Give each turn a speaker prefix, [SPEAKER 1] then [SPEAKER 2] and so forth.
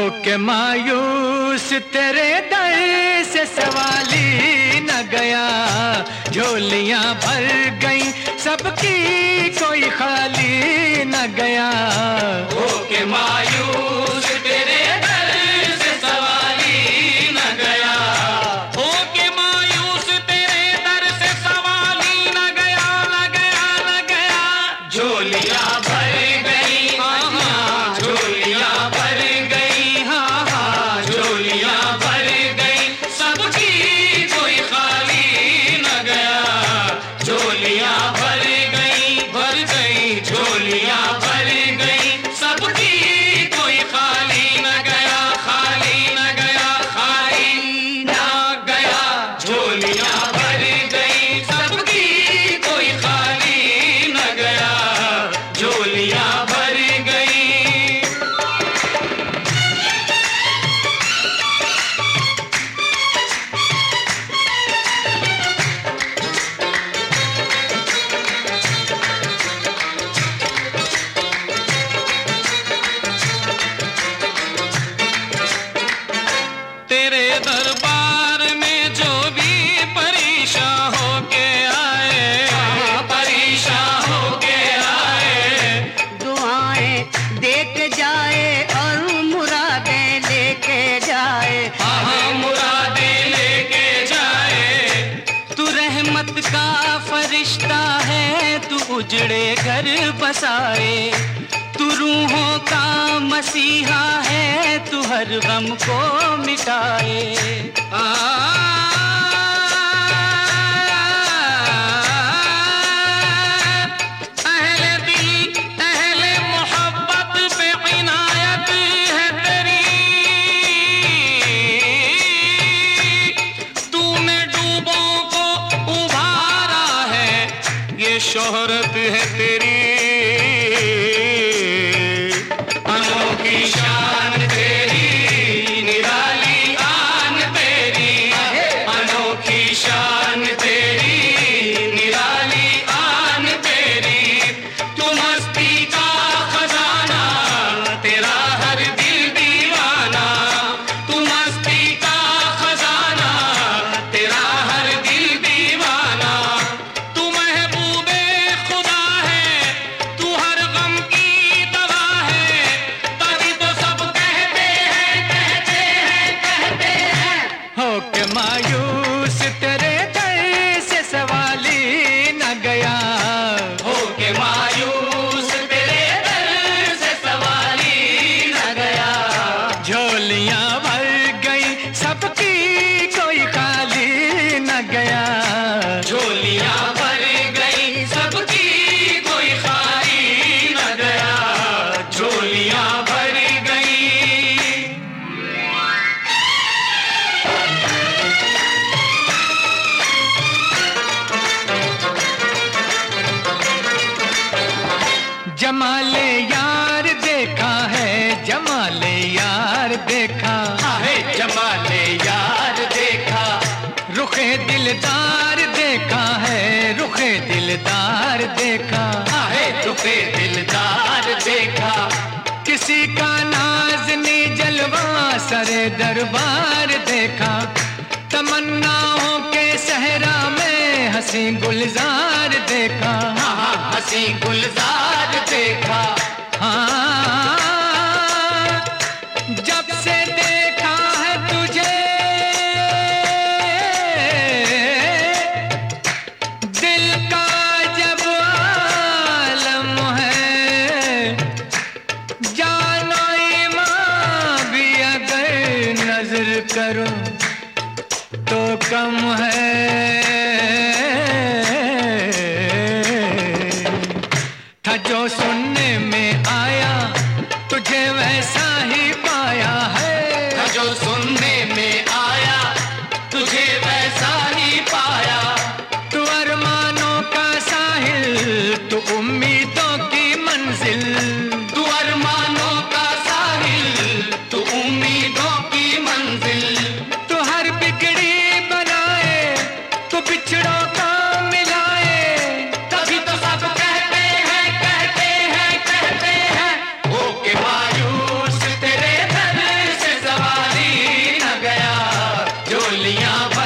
[SPEAKER 1] के मायूस तेरे दर से सवाली न गया, झोलियां भर गई सबकी कोई खाली न गया।
[SPEAKER 2] हो के मायूस तेरे दर से सवाली न गया, हो के मायूस तेरे दर से सवाली न गया, न गया, न गया। झोलियां भर गई, हाँ झोलियां भर गई, हाँ हाँ झोलियां भर गई सबकी कोई खाली न गया। झोलियां भर गई, भर गई झोलियां भर गई सबकी कोई खाली न गया, खाली न गया, खाली न गया। झोलियां भर गई सबकी कोई खाली न गया, झोलियां भर गई। तेरे दरबार में जो भी परेशान होके आए, परेशान होके आए,
[SPEAKER 3] दुआएं देख जाए और मुरादें लेके जाए,
[SPEAKER 2] हाँ मुरादें लेके जाए।
[SPEAKER 1] तू रहमत का फरिश्ता है, तू उजड़े घर बसाए, तू रूहों का मसीहा है, तू हर गम को मिटाए।
[SPEAKER 2] अहले दिल अहले मोहब्बत पे इनायत है तेरी, तूने डूबों को उभारा है, ये शोहरत है तेरी। अनोखी शान तेरी, निराली आन तेरी, अनोखी शान तेरी, निराली आन तेरी। तू मस्ती का खजाना, तेरा हर दिल दीवाना, तू मस्ती का खजाना, तेरा हर दिल दीवाना। तू महबूबे खुदा है, तू हर गम की दवा है, तभी तो सब कहते हैं, कहते हैं, कहते हैं।
[SPEAKER 1] हो के मायूस तेरे दर से सवाली न गया,
[SPEAKER 2] हो के मायूस तेरे दर से सवाली न गया।
[SPEAKER 1] झोलियां भर गई सबकी कोई खाली न गया।
[SPEAKER 2] झोलियां भर गई सबकी कोई खाली न गया, झोलियां भर गई।
[SPEAKER 1] जमाले यार देखा है, जमाले यार देखा,
[SPEAKER 2] है जमाले यार देखा,
[SPEAKER 1] रुखे दिलदार देखा है, रुखे दिलदार देखा।
[SPEAKER 2] है रुपे दिलदार देखा।
[SPEAKER 1] किसी का नाज़नी जलवा सरे दरबार देखा, तमन्नाओं के सहरा में हंसी गुलजार देखा।
[SPEAKER 2] हाँ हंसी गुलजार देखा।
[SPEAKER 1] हाँ, जब से देखा है तुझे दिल का जब आलम है, जानो ईमान भी अगर नजर करो तो कम है। था जो सुनने में आया तुझे वैसा ही पाया है,
[SPEAKER 2] जो सुनने में आया तुझे वैसा ही पाया।
[SPEAKER 1] तू अरमानों का साहिल, तू उम्मीदों की मंजिल,
[SPEAKER 2] तू अरमानों का साहिल, तू उम्मीदों की मंजिल।
[SPEAKER 1] तू हर बिगड़ी बनाए, तू
[SPEAKER 2] दुनिया